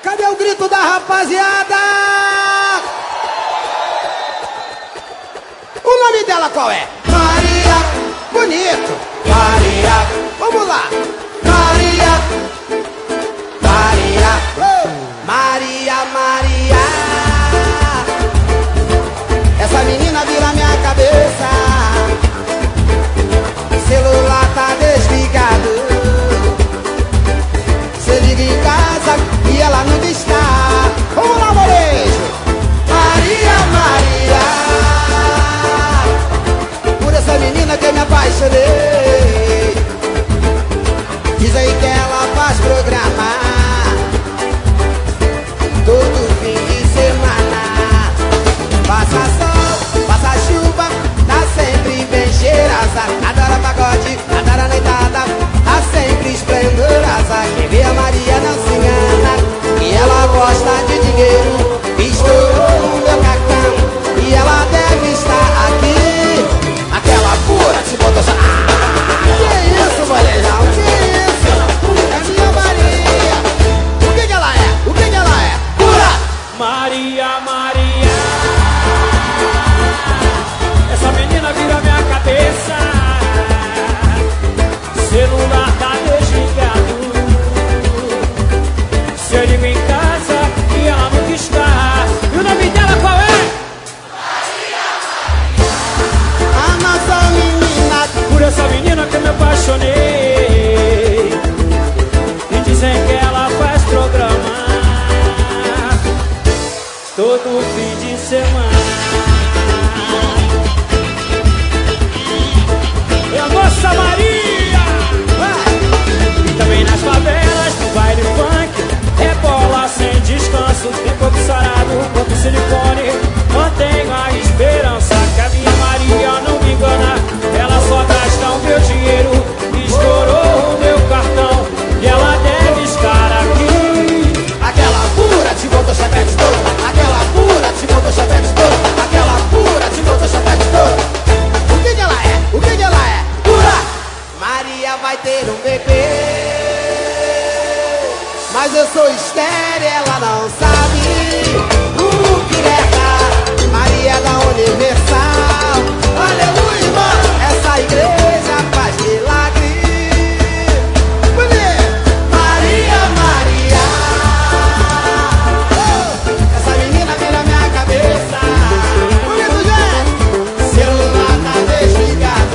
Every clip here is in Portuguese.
Cadê o grito da rapaziada? O nome dela qual é? Maria. Bonito. Maria. Vamos lá. Maria. Maria. Maria, Maria. Essa menina vira minha cabeça. O celular tá desligado. Você liga em casa e ela nunca está. Vamos lá, molejo. Maria, Maria. Por essa menina que eu me apaixonei. Dizem que ela faz programa todo fim de semana. Passa sol, passa chuva, tá sempre bem cheirosa. Adora pagode, adora noitada, tá sempre esplendorosa. Quem vê a Maria não se engana, e ela gosta de dinheiro. Estourou o meu cartão e ela deve estar aqui. Aquela pura se botou só. Que isso, molejão, que isso? É minha Maria. O que ela é? O que ela é? Pura! Maria, Maria. Essa menina vira minha cabeça. Celular tá desligado. Se eu ligo em casa e ela nunca está. E o nome dela qual é? Maria, Maria. A nossa menina. Por essa menina que eu me apaixonei. E dizem que ela faz programa todo fim de semana. É a nossa Maria. E também nas favelas, no baile funk, rebola sem descanso. Tem corpo sarado, corpo silicone. Mantenho a esperança que a minha Maria não me engana. Ela só gasta o meu dinheiro. Estourou o meu cartão e ela deve estar aqui. Aquela pura te botou chapéu todo. Aquela pura te botou chapéu todo. Aquela pura te botou chapéu todo. O que ela é? O que ela é? Pura! Maria vai ter um bebê. Mas eu sou estéril, ela não sabe o que é. Maria da Universal. Aleluia, irmão. Essa igreja faz milagre. Maria, Maria. Essa menina vira minha cabeça. Bonito, gente. Celular tá desligado.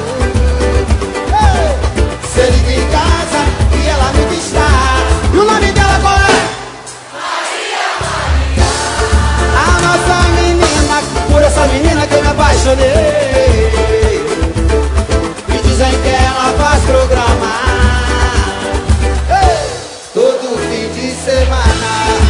Você liga em casa e ela nunca está. E o nome dela qual é? Maria, Maria. A nossa menina, por essa menina que eu me apaixonei. E dizem que ela faz programa todo fim de semana.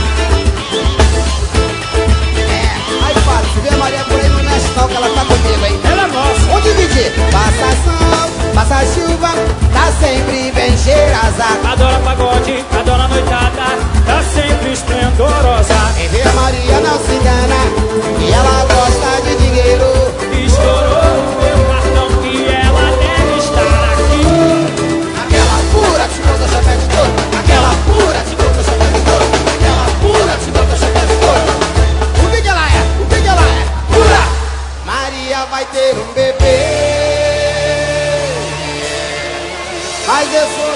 Aí fala, se vê a Maria por aí, não mexe não, que ela tá comigo, hein? Ela é nossa. Vamos dividir. Passa sol, passa chuva, tá sempre bem cheirosa. Adora pagode, adora noitada, tá sempre esplendorosa. Quem vê a Maria não se engana, e ela gosta de dinheiro. Estourou o meu cartão e ela deve estar aqui. Aquela pura te botou chapéu de couro. Aquela pura te botou chapéu de couro. Aquela pura te botou chapéu de couro. O que ela é? O que ela é? Pura! Maria vai ter um bebê. Mas eu sou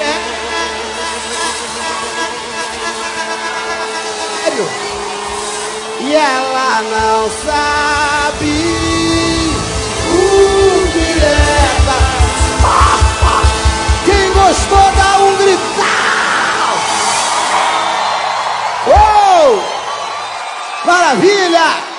estéril. E ela não sabe o que leva. Quem gostou dá um gritão. Oh! Maravilha!